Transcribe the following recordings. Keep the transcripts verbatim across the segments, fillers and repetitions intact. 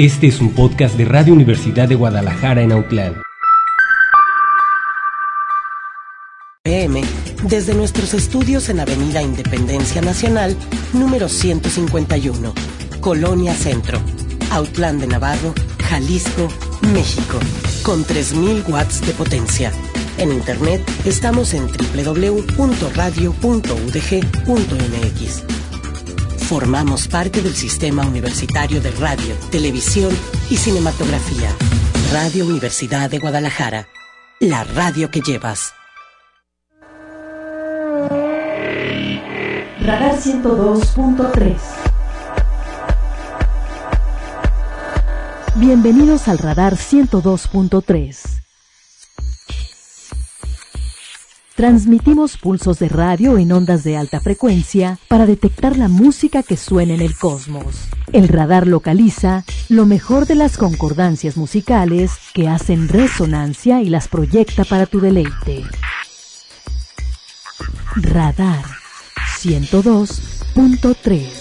Este es un podcast de Radio Universidad de Guadalajara en Autlán. P M, desde nuestros estudios en Avenida Independencia Nacional, número ciento cincuenta y uno, Colonia Centro, Autlán de Navarro, Jalisco, México, con tres mil watts de potencia. En internet estamos en doble u doble u doble u punto radio punto u d g punto m x. Formamos parte del Sistema Universitario de Radio, Televisión y Cinematografía. Radio Universidad de Guadalajara, la radio que llevas. Radar ciento dos punto tres. Bienvenidos al Radar ciento dos punto tres. Transmitimos pulsos de radio en ondas de alta frecuencia para detectar la música que suena en el cosmos. El radar localiza lo mejor de las concordancias musicales que hacen resonancia y las proyecta para tu deleite. Radar ciento dos punto tres.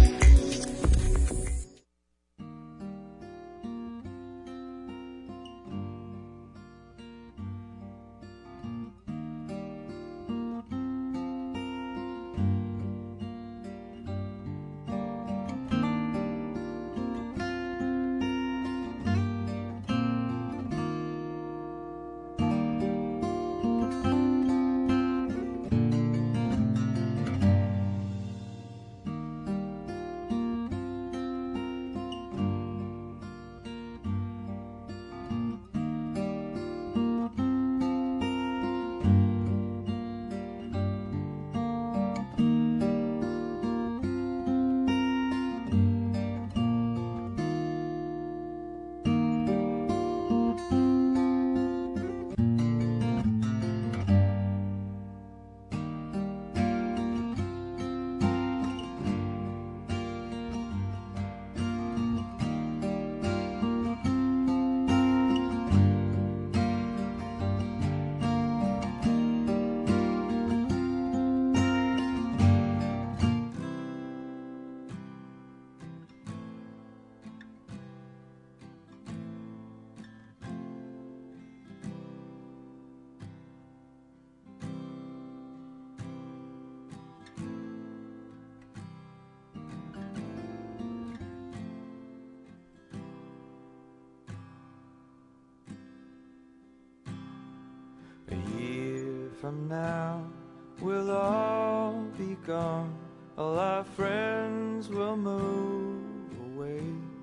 From now, we'll all be gone. All our friends will move away,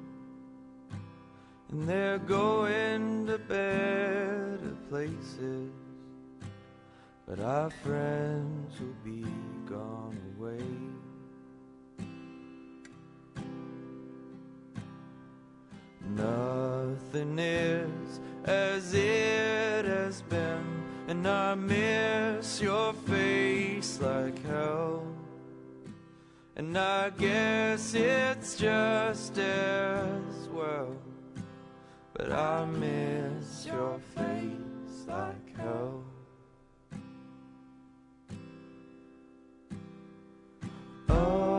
and they're going to better places. But our friends will be gone away. Nothing is as it has been, and I miss your face like hell. And I guess it's just as well, but I miss your face like hell. Oh,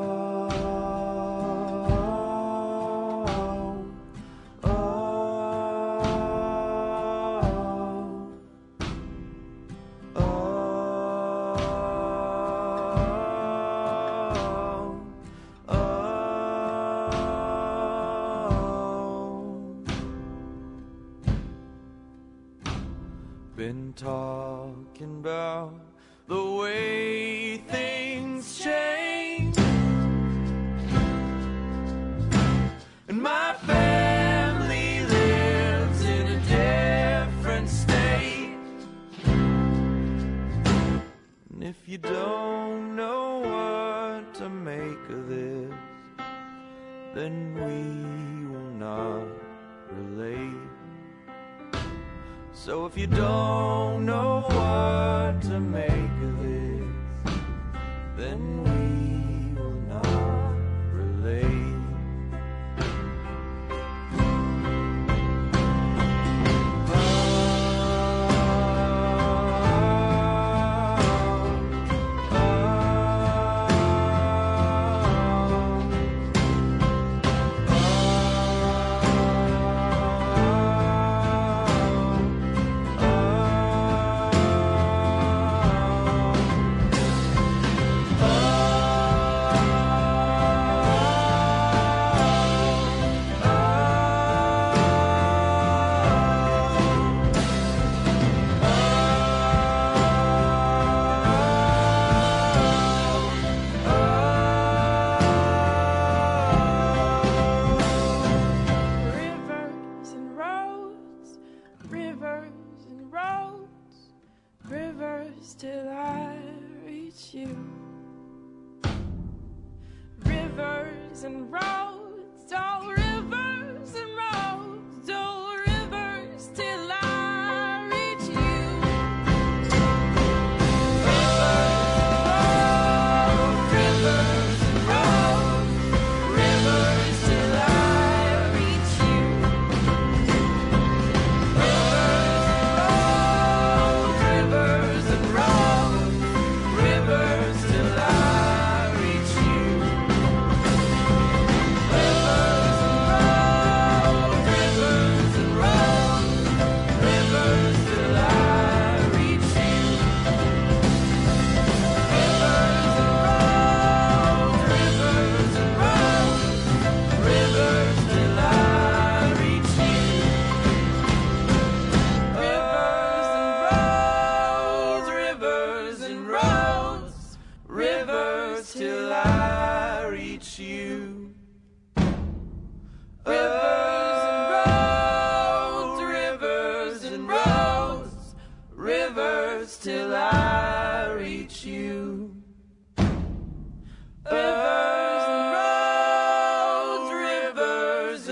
been talking about the way things change, and my family lives in a different state. And if you don't know what to make of this, then we will not relate. So if you don't know what to make of this, then we will not relate. Oh, oh, oh.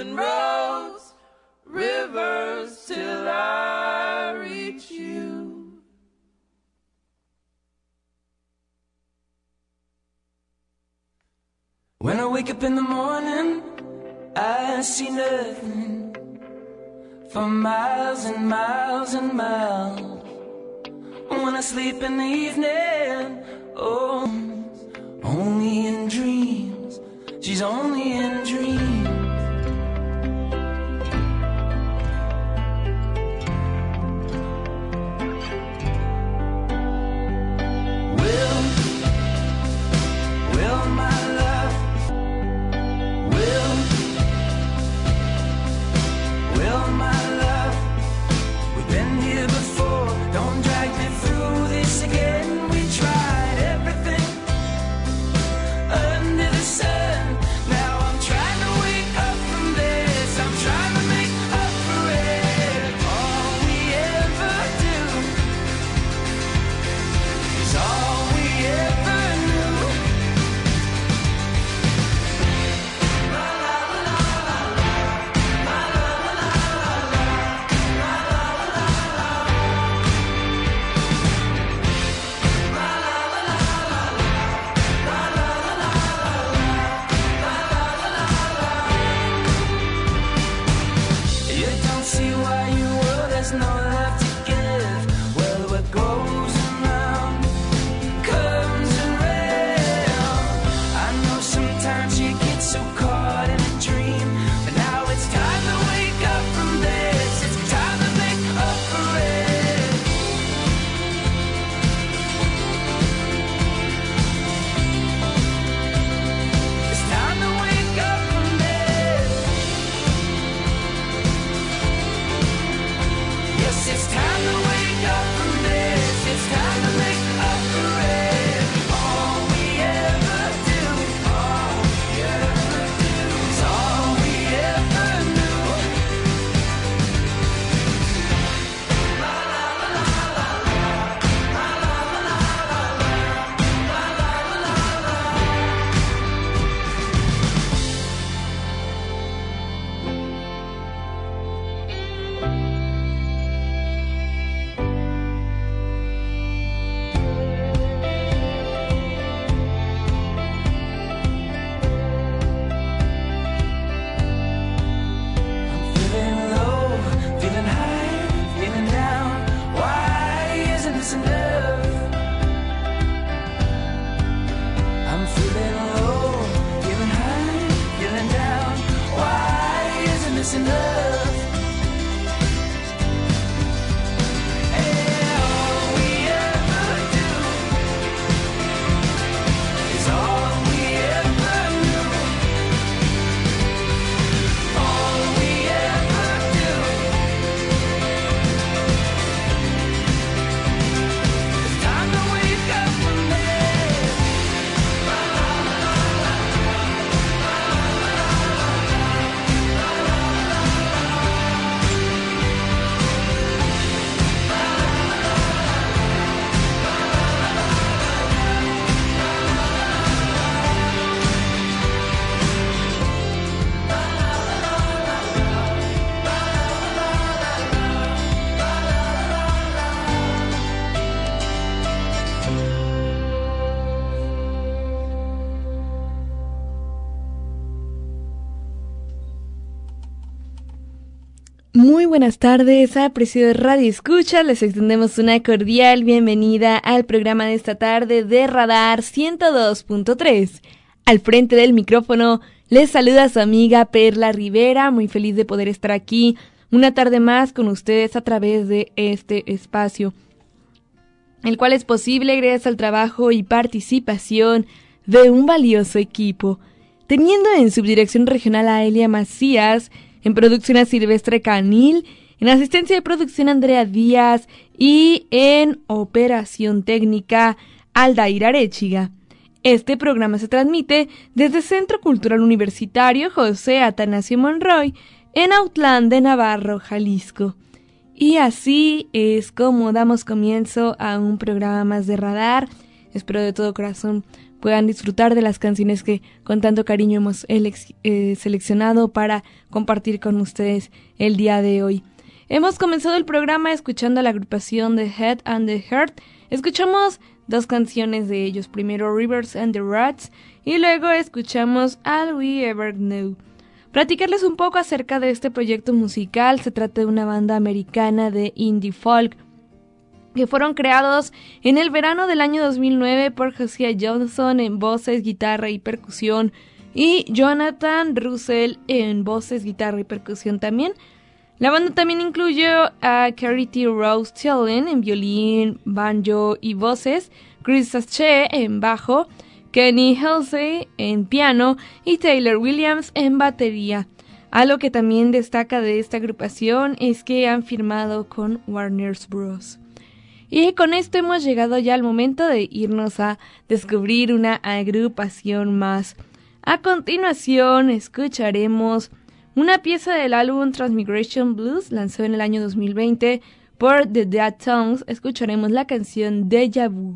and roads, rivers till I reach you. When I wake up in the morning, I see nothing for miles and miles and miles. When I sleep in the evening, oh, only in dreams, she's only in dreams. Will, will my love, will, will my love, we've been here before, don't drag me through this again. We tried everything under the sun. Now I'm trying to wake up from this. I'm trying to make up for it. All we ever do is all we ever knew. La la la la la, la la la la la, la la la la la. You don't see why you will, there's no love to give. Well, what goes around comes around. I know sometimes you get so caught in a dream, but now it's time to wake up from this. It's time to make up for it. It's time to wake up from this. Yes, it's time to wake up from this. It's time to make up for it. All we ever do, all we ever do is all we ever knew. La la la la la, la la la la la, la la la la la. I'm feeling low, feeling high, feeling down. Why isn't this enough? I'm feeling low, feeling high, feeling down. Why isn't this enough? And all we ever do is all we ever knew. All we ever do is time to wake up from this. La la la la la, la la la la la, la la la Muy buenas tardes, apreciados Radio Escucha, les extendemos una cordial bienvenida al programa de esta tarde de Radar ciento dos punto tres. Al frente del micrófono les saluda su amiga Perla Rivera, muy feliz de poder estar aquí una tarde más con ustedes a través de este espacio, el cual es posible gracias al trabajo y participación de un valioso equipo, teniendo en subdirección regional a Elia Macías, en producción a Silvestre Canil, en asistencia de producción Andrea Díaz y en operación técnica Aldair Arechiga. Este programa se transmite desde Centro Cultural Universitario José Atanasio Monroy en Autlán de Navarro, Jalisco. Y así es como damos comienzo a un programa más de Radar. Espero de todo corazón puedan disfrutar de las canciones que con tanto cariño hemos elex- eh, seleccionado para compartir con ustedes el día de hoy. Hemos comenzado el programa escuchando a la agrupación The Head and the Heart. Escuchamos dos canciones de ellos, primero Rivers and the Rats y luego escuchamos All We Ever Knew. Platicarles un poco acerca de este proyecto musical. Se trata de una banda americana de indie folk que fueron creados en el verano del año dos mil nueve por Josiah Johnson en voces, guitarra y percusión y Jonathan Russell en voces, guitarra y percusión también. La banda también incluyó a Charity Rose Tillen en violín, banjo y voces, Chris Sache en bajo, Kenny Halsey en piano y Taylor Williams en batería. Algo que también destaca de esta agrupación es que han firmado con Warner Bros. Y con esto hemos llegado ya al momento de irnos a descubrir una agrupación más. A continuación escucharemos una pieza del álbum Transmigration Blues, lanzado en el año dos mil veinte por The Dead Tongues. Escucharemos la canción Deja Vu.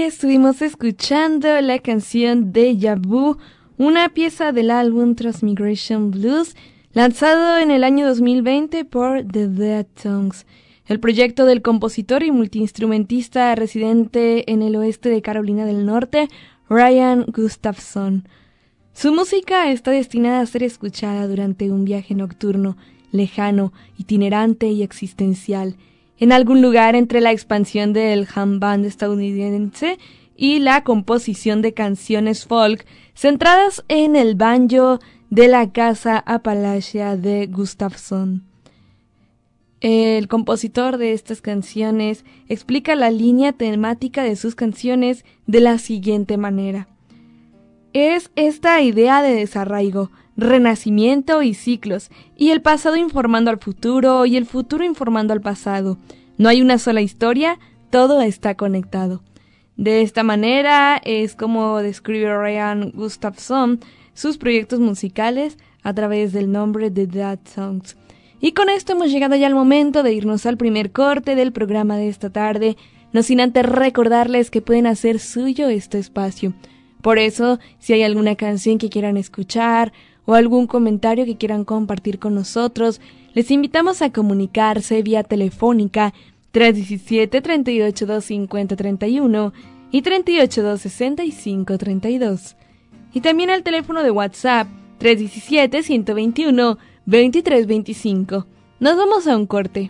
estuvimos escuchando la canción Deja Vu, una pieza del álbum Transmigration Blues, lanzado en el año dos mil veinte por The Dead Tongues, el proyecto del compositor y multiinstrumentista residente en el oeste de Carolina del Norte, Ryan Gustafson. Su música está destinada a ser escuchada durante un viaje nocturno, lejano, itinerante y existencial, en algún lugar entre la expansión del jam band estadounidense y la composición de canciones folk centradas en el banjo de la casa Appalachia de Gustafson. El compositor de estas canciones explica la línea temática de sus canciones de la siguiente manera. Es esta idea de desarraigo, renacimiento y ciclos, y el pasado informando al futuro y el futuro informando al pasado. No hay una sola historia, todo está conectado. De esta manera es como describe Ryan Gustafson sus proyectos musicales a través del nombre de Dead Tongues. Y con esto hemos llegado ya al momento de irnos al primer corte del programa de esta tarde, no sin antes recordarles que pueden hacer suyo este espacio. Por eso, si hay alguna canción que quieran escuchar o algún comentario que quieran compartir con nosotros, les invitamos a comunicarse vía telefónica tres uno siete, tres ocho dos, cinco cero tres uno y tres ocho dos, seis cinco tres dos. Y también al teléfono de WhatsApp tres uno siete, uno dos uno, dos tres dos cinco. Nos vamos a un corte.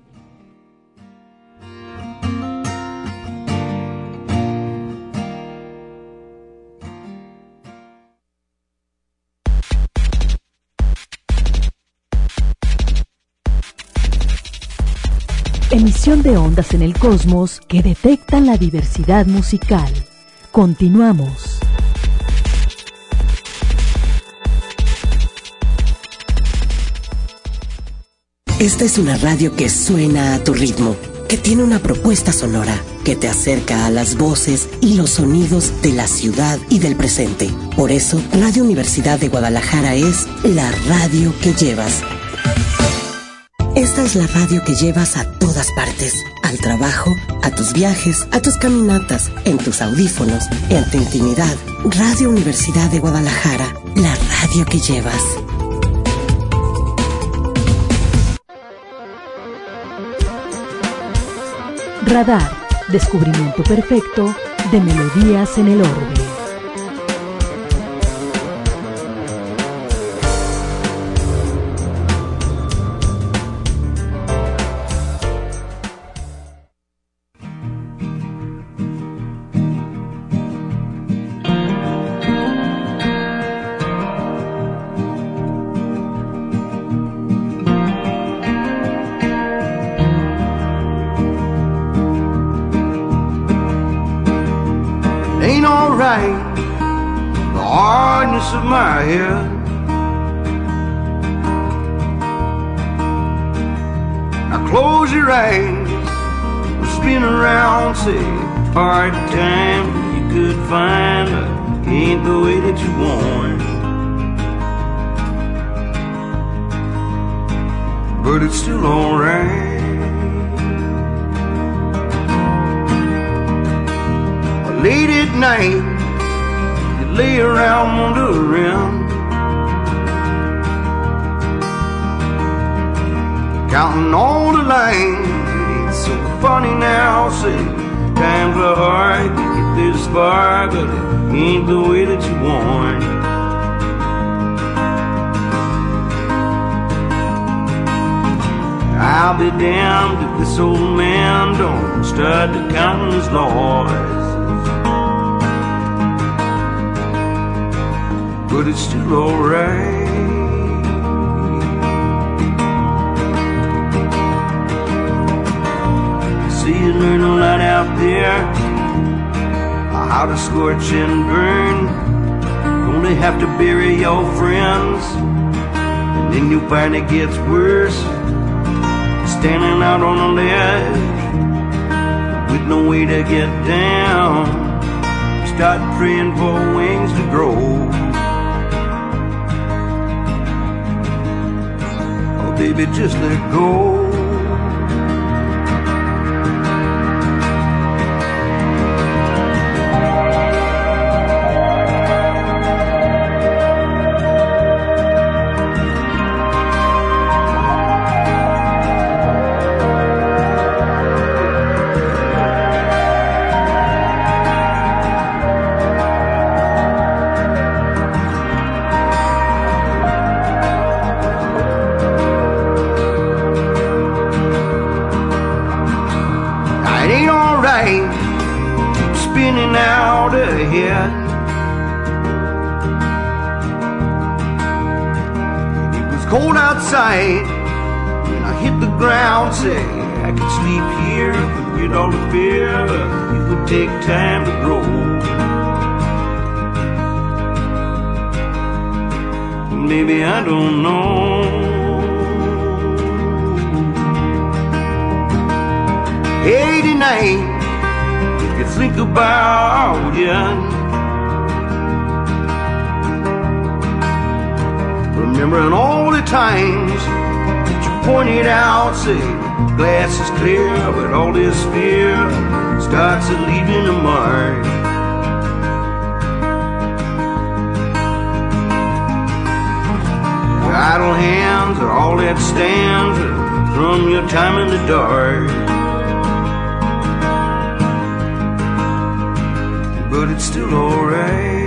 Emisión de ondas en el cosmos que detectan la diversidad musical. Continuamos. Esta es una radio que suena a tu ritmo, que tiene una propuesta sonora, que te acerca a las voces y los sonidos de la ciudad y del presente. Por eso, Radio Universidad de Guadalajara es la radio que llevas. Esta es la radio que llevas a todas partes, al trabajo, a tus viajes, a tus caminatas, en tus audífonos, en tu intimidad. Radio Universidad de Guadalajara, la radio que llevas. Radar, descubrimiento perfecto de melodías en el orbe. Of my head, now close your eyes, spin around, say hard time you could find, but ain't the way that you want, but it's still alright. Late at night lay around wondering, counting all the lines. It's so funny now, say times are hard to get this far, but it ain't the way that you want. I'll be damned if this old man don't start to count his losses, but it's still alright. See, you learn a lot out there, how to scorch and burn. You only have to bury your friends, and then you find it gets worse. Standing out on a ledge with no way to get down, start praying for wings to grow. Baby, just let go. outside. And I hit the ground, say I could sleep here, forget all the fear. It would take time to grow. Maybe I don't know. eighty-nine, if you think about it. Remembering all the times that you pointed out, say, glass is clear, but all this fear starts to leaving a mark. Idle hands are all that stands from your time in the dark. But it's still alright.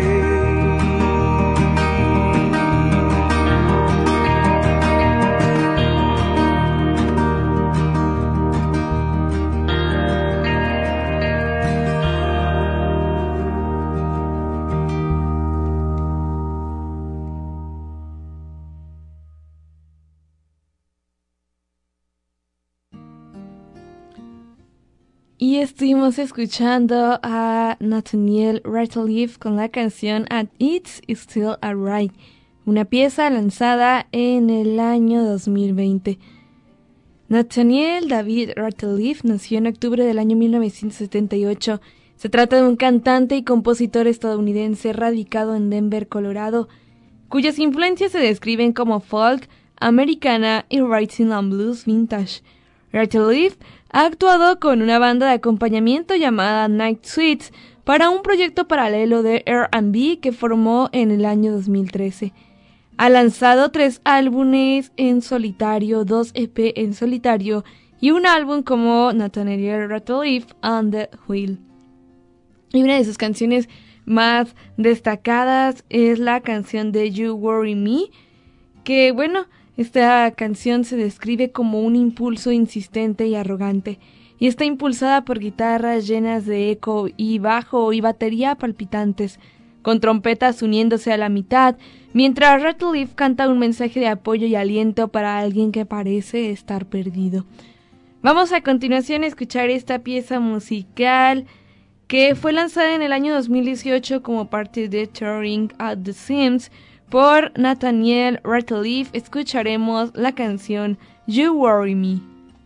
Y estuvimos escuchando a Nathaniel Rateliff con la canción And It's Still Alright, una pieza lanzada en el año dos mil veinte. Nathaniel David Rateliff nació en octubre del año mil novecientos setenta y ocho. Se trata de un cantante y compositor estadounidense radicado en Denver, Colorado, cuyas influencias se describen como folk, americana y rhythm and blues vintage. Rateliff ha actuado con una banda de acompañamiento llamada Night Sweets para un proyecto paralelo de R and B que formó en el año dos mil trece. Ha lanzado tres álbumes en solitario, dos E P en solitario y un álbum como Nathaniel Rateliff on the Wheel. Y una de sus canciones más destacadas es la canción de You Worry Me, que bueno, esta canción se describe como un impulso insistente y arrogante, y está impulsada por guitarras llenas de eco y bajo y batería palpitantes, con trompetas uniéndose a la mitad, mientras Rateliff canta un mensaje de apoyo y aliento para alguien que parece estar perdido. Vamos a continuación a escuchar esta pieza musical que fue lanzada en el año dos mil dieciocho como parte de Tearing at the Seams, por Nathaniel Rateliff. Escucharemos la canción You Worry Me.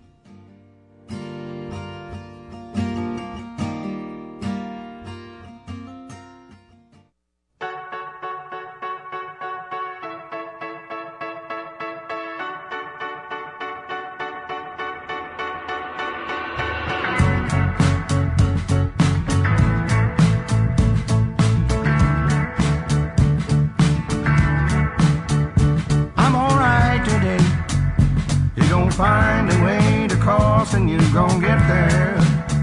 Find a way to cross and you're gonna get there.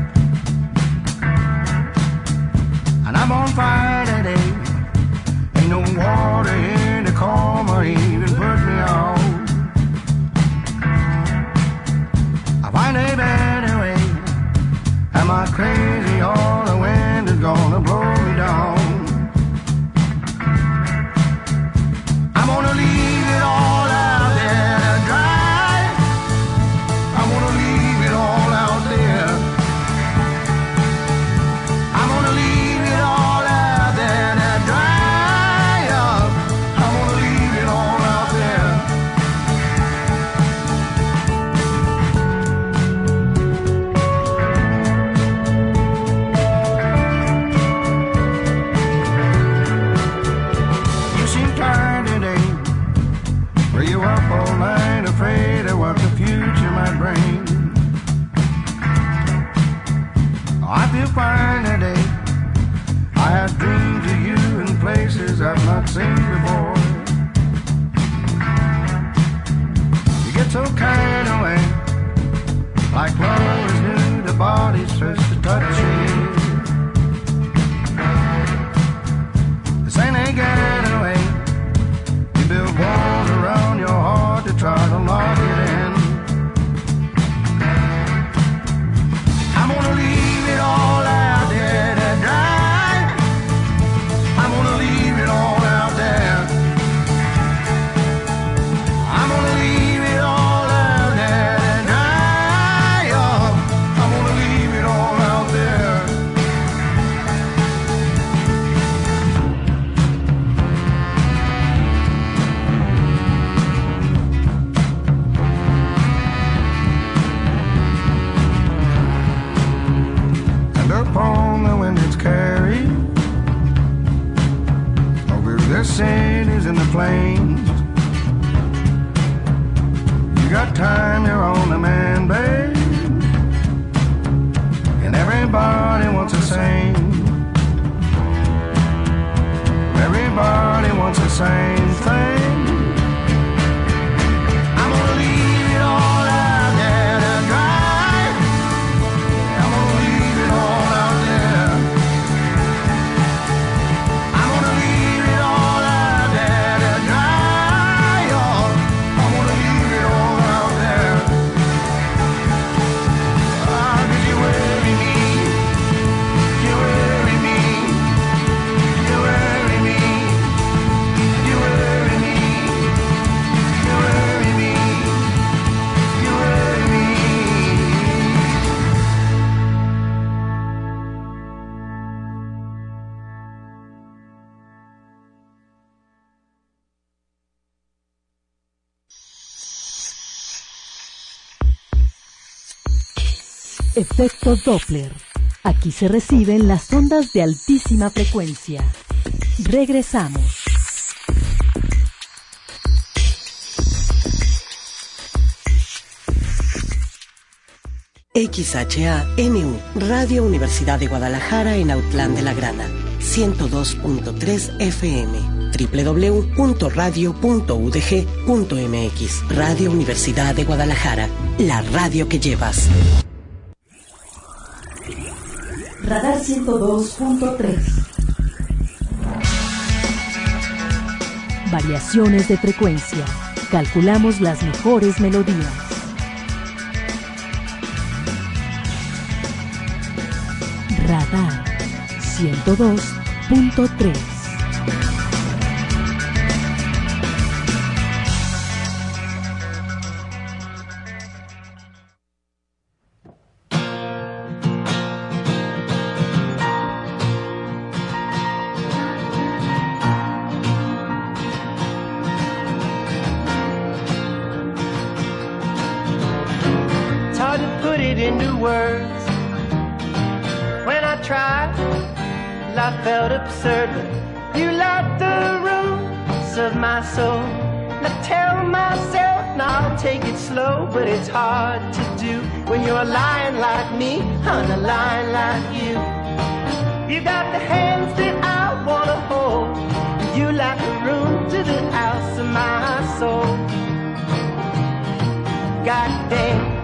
And I'm on fire today. Ain't no water here to calm or even put me out. I find a better way. Am I crazy or the wind is gonna blow me down? I'm gonna leave it all out there to dry. Fine today. I had dreams of you in places I've not seen before. You get so carried away, like love is new, the body's first to touch you. This ain't a getaway. You build walls around your heart to try to lock it in. I'm gonna leave it all out there to dry. I'm gonna leave it all out there. I'm gonna leave flames. You got time, you're on the man, babe. And everybody wants the same. Everybody wants the same thing. I'm gonna leave it all out there to dry. I'm gonna leave it all out there. I'm gonna leave it all out there to dry. Oh, I'm gonna leave it all out there. Ah, 'cause you worry me. You worry me. You worry me. You worry me. You worry me. You worry me. Efecto Doppler. Aquí se reciben las ondas de altísima frecuencia. Regresamos. X H A N U, Radio Universidad de Guadalajara en Autlán de la Grana, ciento dos punto tres F M, doble u doble u doble u punto radio punto u d g punto m x. Radio Universidad de Guadalajara, la radio que llevas. Radar ciento dos punto tres. Variaciones de frecuencia. Calculamos las mejores melodías. Radar ciento dos punto tres. It's hard to put it into words. When I tried, I felt absurd. You light the roots of my soul. I tell myself, now take it slow, but it's hard to do when you're lying like me on a line like you. You got the hands that I wanna hold. You light the room to the house of my soul. God damn.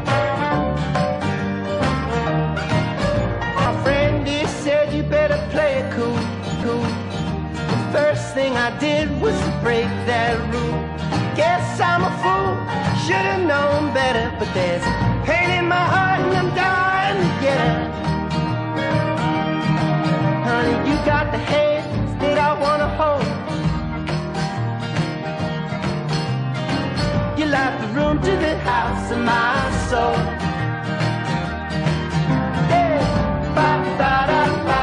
You better play it cool, cool. The first thing I did was break that rule. Guess I'm a fool, should've known better. But there's pain in my heart and I'm dying to get it. Honey, you got the hands that I wanna hold. You light the room to the house of my soul. Yeah, ba-ba-da-ba.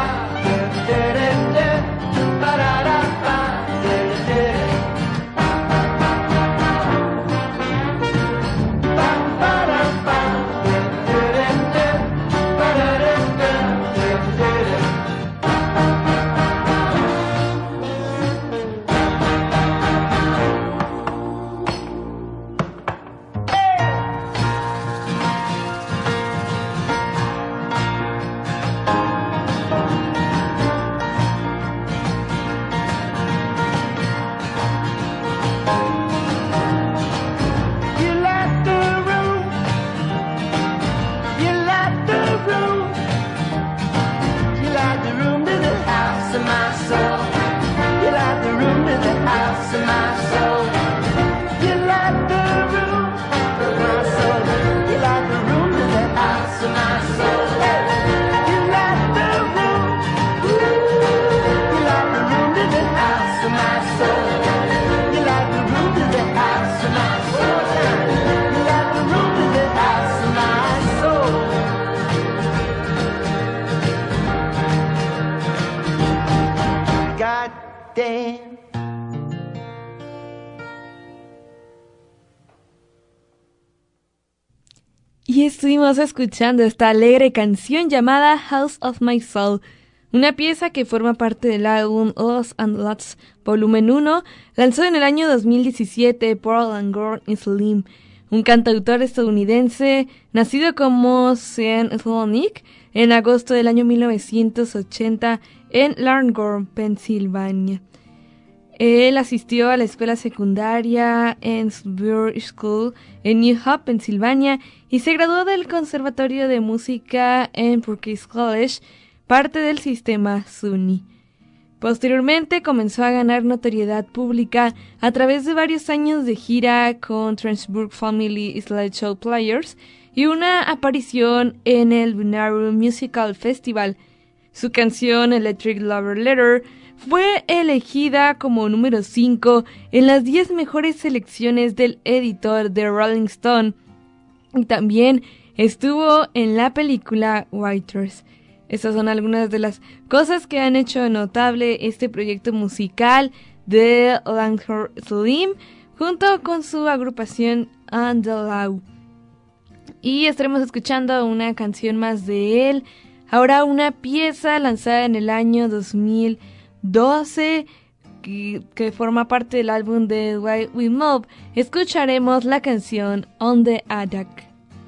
Damn. Y estuvimos escuchando esta alegre canción llamada House of My Soul, una pieza que forma parte del álbum Lots and Lots Volumen uno, lanzado en el año dos mil diecisiete por Alan Gordon Slim, un cantautor estadounidense nacido como Sean Slonick en agosto del año mil novecientos ochenta en Larned, Pensilvania. Él asistió a la escuela secundaria Ensbury School en New Hope, Pensilvania, y se graduó del Conservatorio de Música en Purchase College, parte del sistema SUNY. Posteriormente comenzó a ganar notoriedad pública a través de varios años de gira con Transburg Family Slideshow Players y una aparición en el Bonnaroo Musical Festival. Su canción Electric Lover Letter fue elegida como número cinco en las diez mejores selecciones del editor de Rolling Stone y también estuvo en la película Writers. Estas son algunas de las cosas que han hecho notable este proyecto musical de Langford Slim junto con su agrupación And the Law. Y estaremos escuchando una canción más de él, ahora una pieza lanzada en el año dos mil doce que, que forma parte del álbum de Why We Move. Escucharemos la canción On the Attack.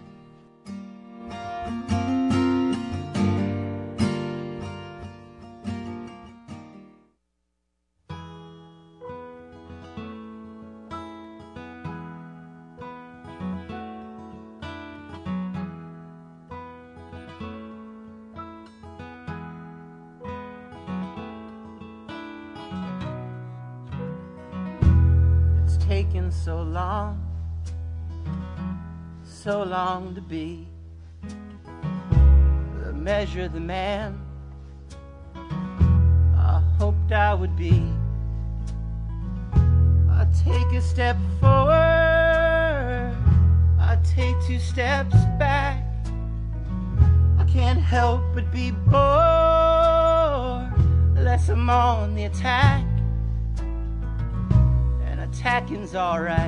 Taken so long, so long to be the measure of the man I hoped I would be. I take a step forward, I take two steps back. I can't help but be bored unless I'm on the attack. Attacking's alright.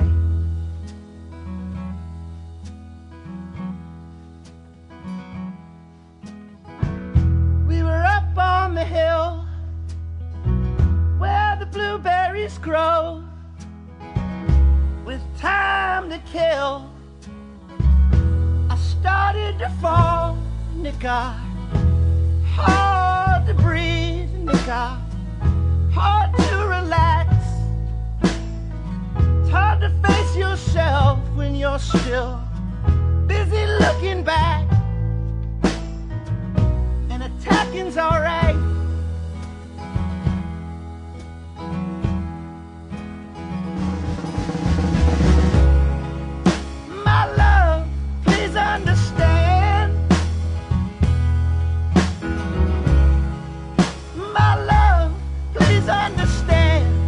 We were up on the hill where the blueberries grow, with time to kill. I started to fall, and it got hard to breathe, and it got hard to relax. It's hard to face yourself when you're still busy looking back. And attacking's alright. My love, please understand. My love, please understand.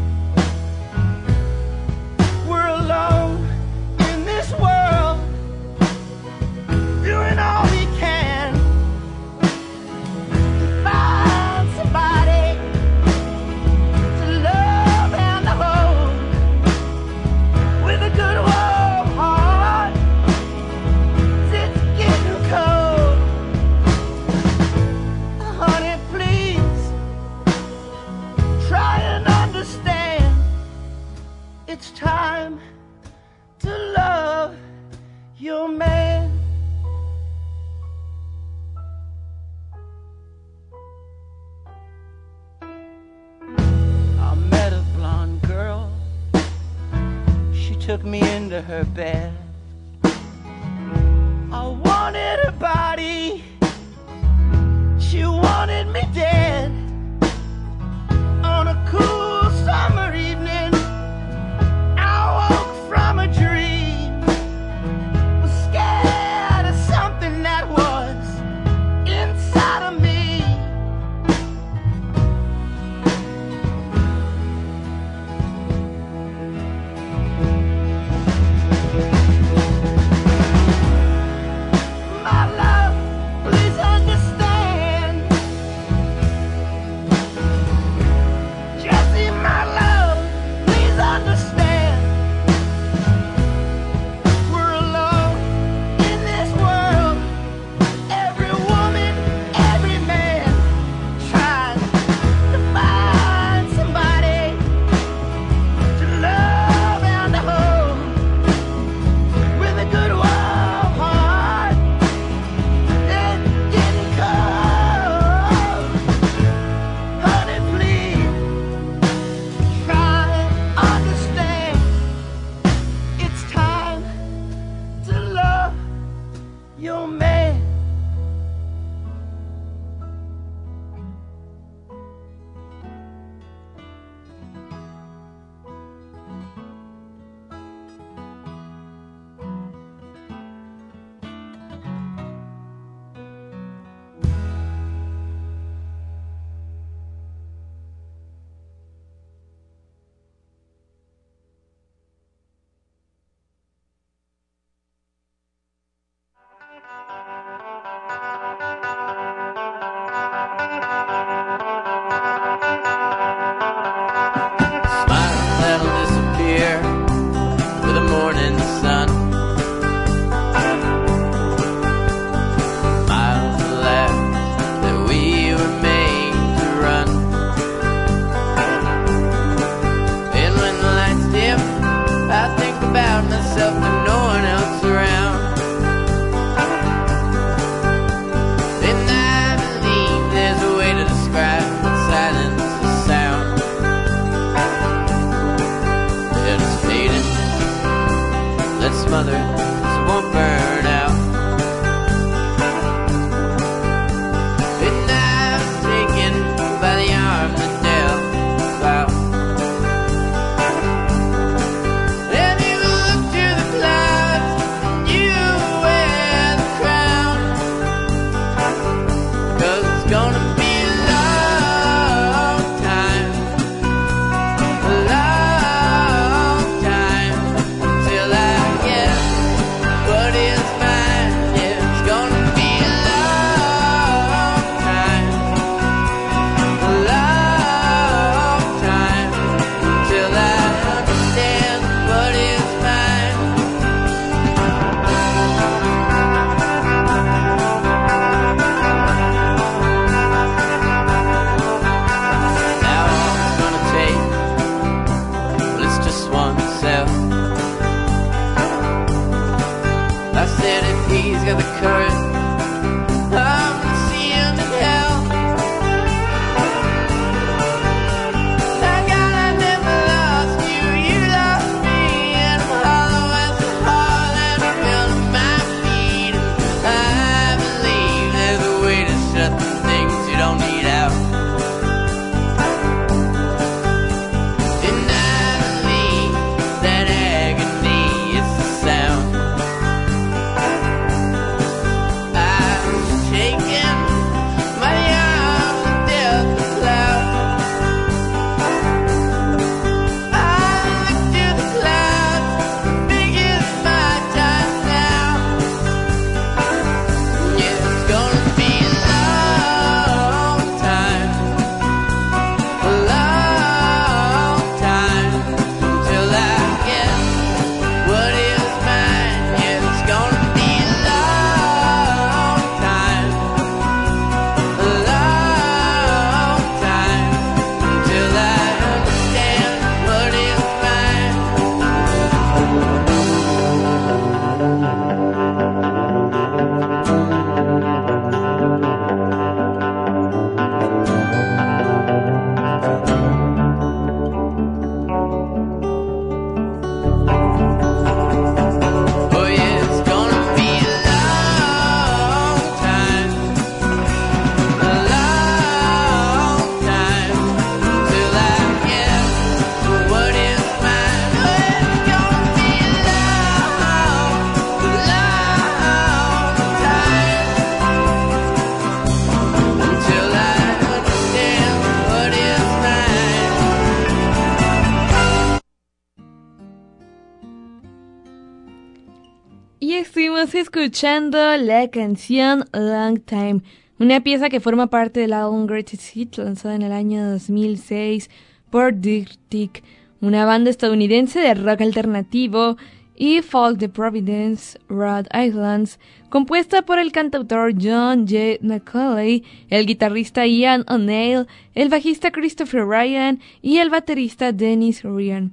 It's time to love your man. I met a blonde girl. She took me into her bed. I wanted her body. She wanted me dead. On a cool summer evening, from a dream, was scared of something that was inside of me. My love I said if he's got the courage, I'm gonna see him in hell. I God, I never lost you, you lost me, and I'm hollow as a heart and I'm under my feet. I believe there's a way to shut the things you don't need out. And I believe that agony is the sound. Estuvimos escuchando la canción Long Time, una pieza que forma parte del álbum Greatest Hits lanzado en el año dos mil seis por Dirtic, una banda estadounidense de rock alternativo y folk de Providence, Rhode Island, compuesta por el cantautor John J. McCauley, el guitarrista Ian O'Neill, el bajista Christopher Ryan y el baterista Dennis Ryan.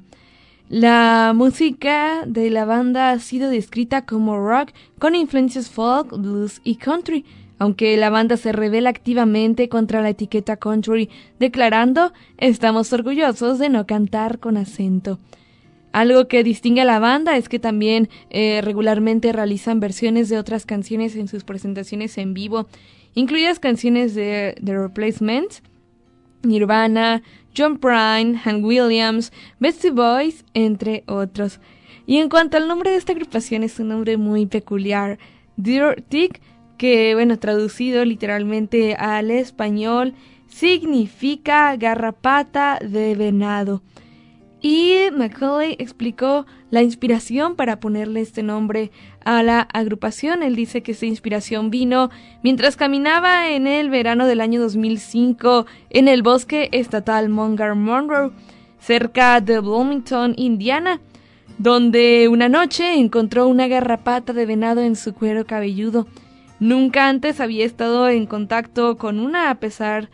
La música de la banda ha sido descrita como rock con influencias folk, blues y country, aunque la banda se revela activamente contra la etiqueta country, declarando: "Estamos orgullosos de no cantar con acento". Algo que distingue a la banda es que también eh, regularmente realizan versiones de otras canciones en sus presentaciones en vivo, incluidas canciones de The Replacements, Nirvana, John Prine, Hank Williams, Beastie Boys, entre otros. Y en cuanto al nombre de esta agrupación, es un nombre muy peculiar, Dirtic, que, bueno, traducido literalmente al español, significa garrapata de venado. Y Macaulay explicó la inspiración para ponerle este nombre a la agrupación. Él dice que esta inspiración vino mientras caminaba en el verano del año dos mil cinco en el bosque estatal Monger Monroe, cerca de Bloomington, Indiana, donde una noche encontró una garrapata de venado en su cuero cabelludo. Nunca antes había estado en contacto con una, a pesar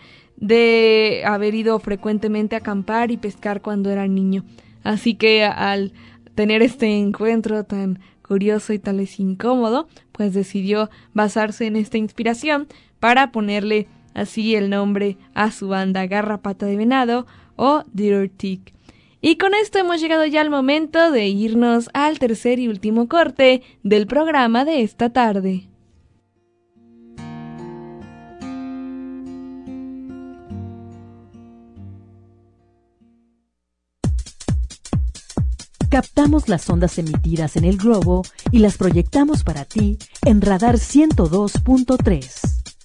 de haber ido frecuentemente a acampar y pescar cuando era niño. Así que al tener este encuentro tan curioso y tal vez incómodo, pues decidió basarse en esta inspiración para ponerle así el nombre a su banda, Garrapata de Venado o Dirtic. Y con esto hemos llegado ya al momento de irnos al tercer y último corte del programa de esta tarde. Captamos las ondas emitidas en el globo y las proyectamos para ti en Radar ciento dos punto tres.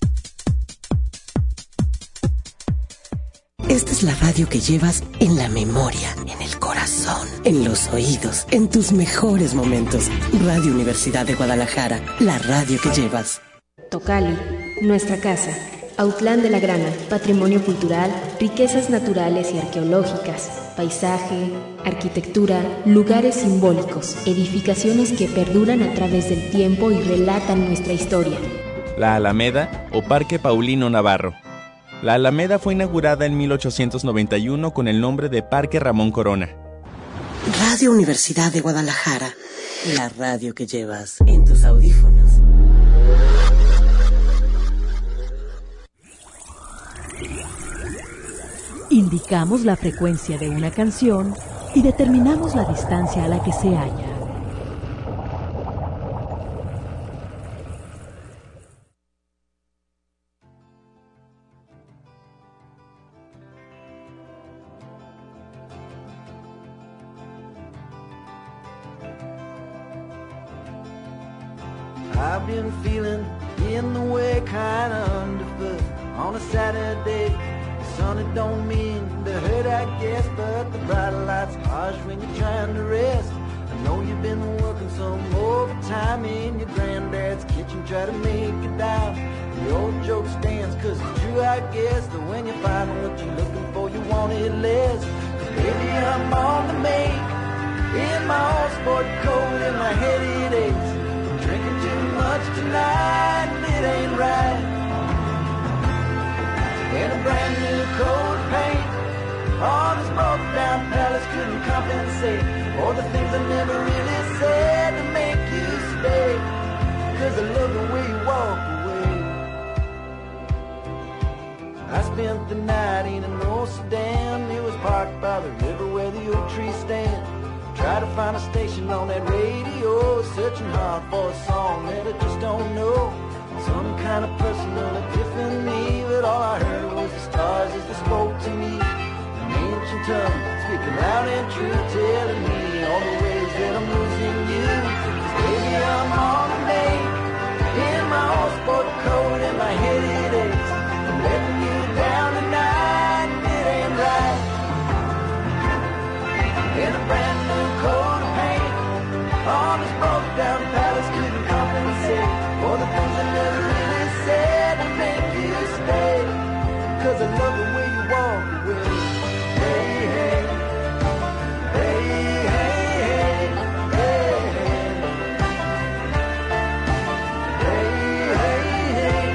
Esta es la radio que llevas en la memoria, en el corazón, en los oídos, en tus mejores momentos. Radio Universidad de Guadalajara, la radio que llevas. Tocali, nuestra casa. Autlán de la Grana, patrimonio cultural, riquezas naturales y arqueológicas, paisaje, arquitectura, lugares simbólicos, edificaciones que perduran a través del tiempo y relatan nuestra historia. La Alameda o Parque Paulino Navarro. La Alameda fue inaugurada en mil ochocientos noventa y uno con el nombre de Parque Ramón Corona. Radio Universidad de Guadalajara, La radio que llevas en tus audífonos. Indicamos la frecuencia de una canción y determinamos la distancia a la que se halla. I've been feeling in the way, kinda underfoot on a Saturday. Sun, it don't mean to hurt, I guess, but the bright lights harsh when you're trying to rest. I know you've been working some overtime in your granddad's kitchen, try to make it out. The old joke stands, cause it's true, I guess, that when you find what you're looking for, you want it less. Cause baby, I'm on the make, in my old sport coat, and my head it aches. I'm drinking too much tonight, and it ain't right. In a brand new coat of paint, all this broke down palace couldn't compensate for the things I never really said to make you stay. Cause I love the way you walk away. I spent the night in an old sedan. It was parked by the river where the oak trees stand. Tried to find a station on that radio, searching hard for a song that I just don't know. Some kind of personal epiphany, but all I heard was the stars as they spoke to me. An ancient tongue, speaking loud and true, telling me all the ways that I'm losing you. 'Cause baby, I'm on the make, in my old sport coat and my head it aches. I'm letting you down tonight, and it ain't right. In a brand new coat of paint, all this broke down palace couldn't compensate for the things I never really said to make you stay. Cause I love the way you walk away. Hey, hey, hey, hey, hey, hey, hey, hey, hey,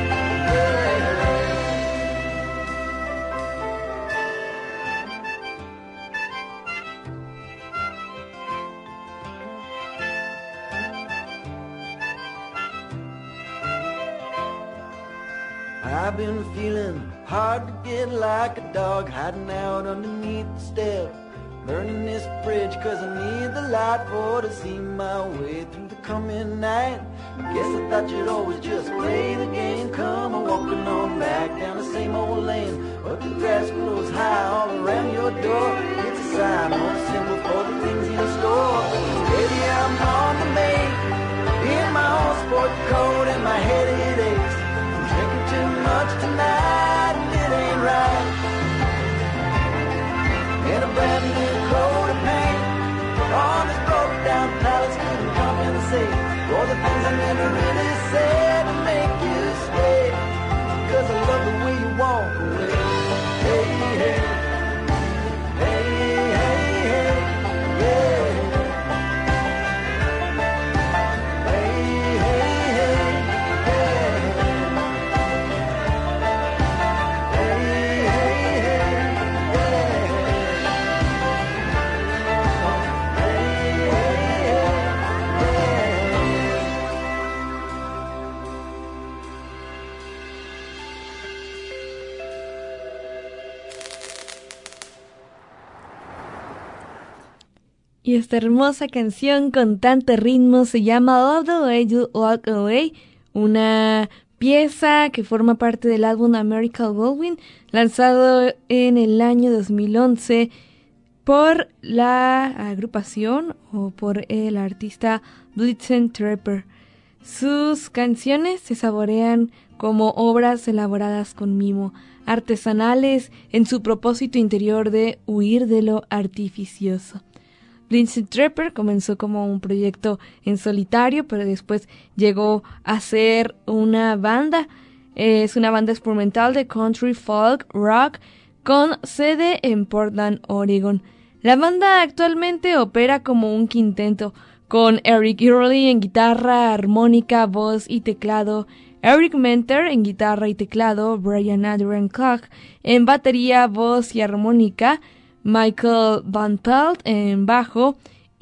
I've been feeling hard to get, like a dog hiding out underneath the step. Burning this bridge cause I need the light for to see my way through the coming night. Guess I thought you'd always just play the game. Come on walking on back down the same old lane. But the grass grows high all around your door. It's a sign or a symbol for the things in store. Baby, I'm on the make, in my old sport coat and my head it aches. Drinking too much tonight, and it ain't right. In a brand new coat of paint, all this broke down palace couldn't compensate for the things I never really said to make you stay. Cause I love the way you walk away. Hey, hey, hey, hey, hey, yeah. Y esta hermosa canción con tanto ritmo se llama All the Way You Walk Away, una pieza que forma parte del álbum American Whirlwind, lanzado en el año dos mil once por la agrupación o por el artista Blitzen Trapper. Sus canciones se saborean como obras elaboradas con mimo, artesanales en su propósito interior de huir de lo artificioso. Blitzen Trapper comenzó como un proyecto en solitario, pero después llegó a ser una banda. Es una banda experimental de country, folk, rock, con sede en Portland, Oregon. La banda actualmente opera como un quinteto, con Eric Early en guitarra, armónica, voz y teclado, Eric Mentor en guitarra y teclado, Brian Adrian Clark en batería, voz y armónica, Michael Van Pelt en bajo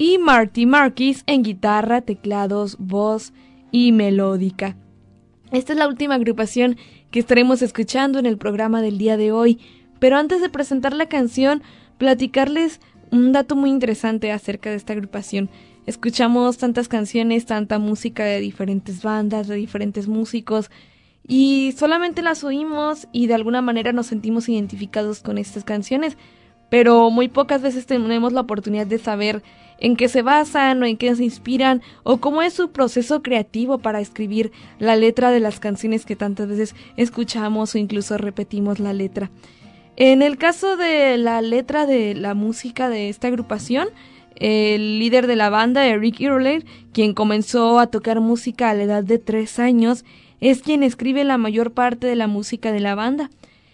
y Marty Marquis en guitarra, teclados, voz y melódica. Esta es la última agrupación que estaremos escuchando en el programa del día de hoy, pero antes de presentar la canción, platicarles un dato muy interesante acerca de esta agrupación. Escuchamos tantas canciones, tanta música de diferentes bandas, de diferentes músicos, y solamente las oímos y de alguna manera nos sentimos identificados con estas canciones, pero muy pocas veces tenemos la oportunidad de saber en qué se basan o en qué se inspiran o cómo es su proceso creativo para escribir la letra de las canciones que tantas veces escuchamos o incluso repetimos la letra. En el caso de la letra de la música de esta agrupación, el líder de la banda, Eric Early, quien comenzó a tocar música a la edad de tres años, es quien escribe la mayor parte de la música de la banda.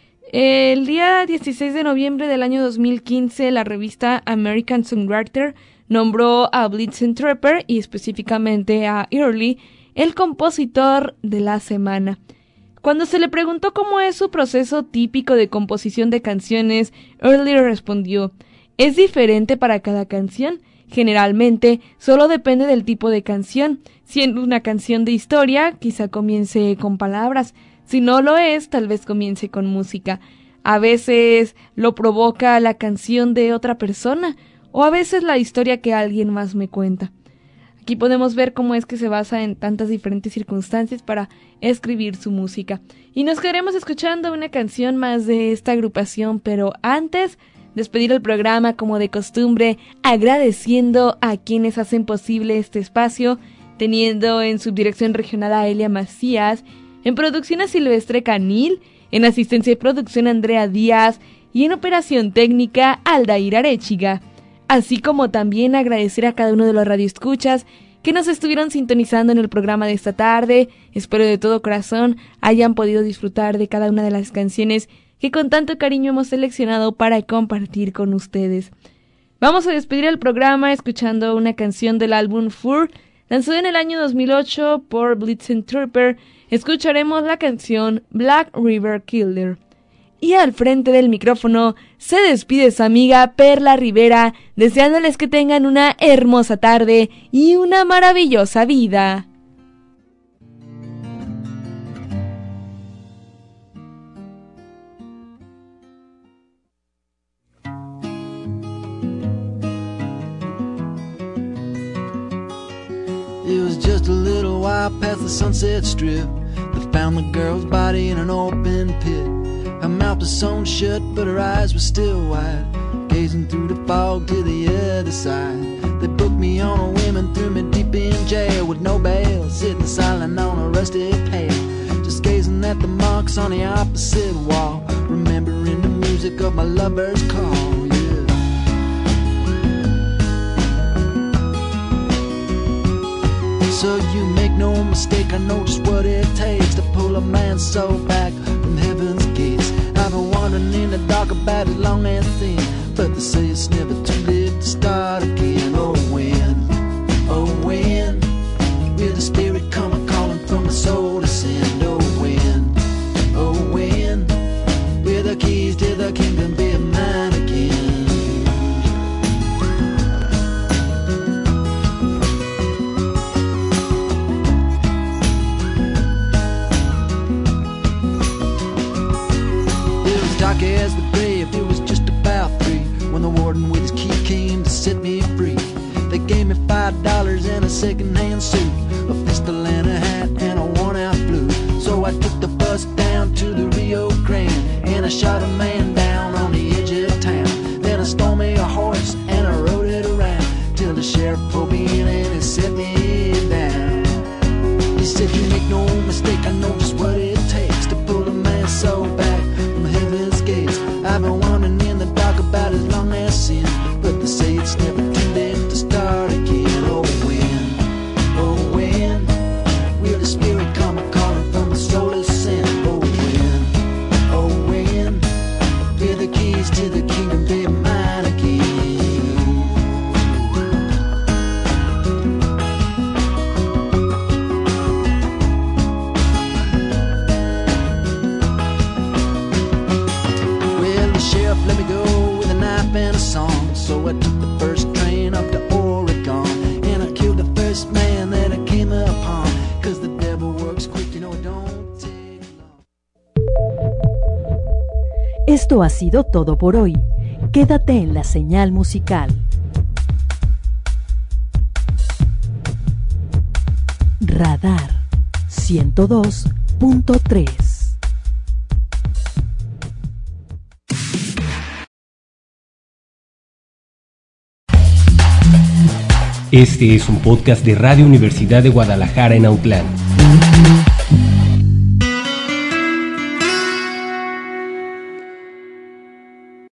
El día dieciséis de noviembre del año dos mil quince, la revista American Songwriter nombró a Blitzen Trapper y específicamente a Early el compositor de la semana. Cuando se le preguntó cómo es su proceso típico de composición de canciones, Early respondió: es diferente para cada canción. Generalmente, solo depende del tipo de canción. Si es una canción de historia, quizá comience con palabras. Si no lo es, tal vez comience con música. A veces lo provoca la canción de otra persona, o a veces la historia que alguien más me cuenta. Aquí podemos ver cómo es que se basa en tantas diferentes circunstancias para escribir su música. Y nos quedaremos escuchando una canción más de esta agrupación, pero antes despedir el programa como de costumbre, agradeciendo a quienes hacen posible este espacio, teniendo en subdirección regional a Elia Macías, en producción a Silvestre Canil, en asistencia de producción a Andrea Díaz y en operación técnica Aldair Arechiga. Así como también agradecer a cada uno de los radioescuchas que nos estuvieron sintonizando en el programa de esta tarde. Espero de todo corazón hayan podido disfrutar de cada una de las canciones que con tanto cariño hemos seleccionado para compartir con ustedes. Vamos a despedir el programa escuchando una canción del álbum Fur, lanzado en el año dos mil ocho por Blitzen Trapper. Escucharemos la canción Black River Killer. Y al frente del micrófono se despide su amiga Perla Rivera, deseándoles que tengan una hermosa tarde y una maravillosa vida. It was just a little while past the Sunset Strip that found the girl's body in an open pit. Her mouth was sewn shut, but her eyes were still wide, gazing through the fog to the other side. They booked me on a whim and threw me deep in jail with no bail, sitting silent on a rusty pail, just gazing at the marks on the opposite wall, remembering the music of my lover's call. Yeah. So you make no mistake, I know just what it takes to pull a man's soul back from heaven's gates. I've been wandering in the dark about as long as thin, but they say it's never too late to start again. Oh when, oh when, will the spirit come a calling from the soul to send? Oh when, oh when, will the keys to the kingdom be mine again? Dark as the grave, it was just about three when the warden with his key came to set me free. They gave me five dollars and a second-hand suit, a pistol and a hat and a worn-out blue. So I took the bus down to the Rio Grande and I shot a man down on the edge of town. Then I stole me a horse and I rode it around till the sheriff pulled me in and he set me down. He said, you make no mistake, I know just what it takes to pull a man's soul back from heaven's gates. I've been wandering in the dark about as long as sin, but they say it's never too late to start again. Oh when, oh when, will the spirit come a calling from the soul of sin? Oh when, oh when, will the keys to the kingdom be mine again? Let me go with a knife and a song. So I took the first train up to Oregon. Esto ha sido todo por hoy. Quédate en la señal musical. Radar ciento dos punto tres. Este es un podcast de Radio Universidad de Guadalajara en Autlán.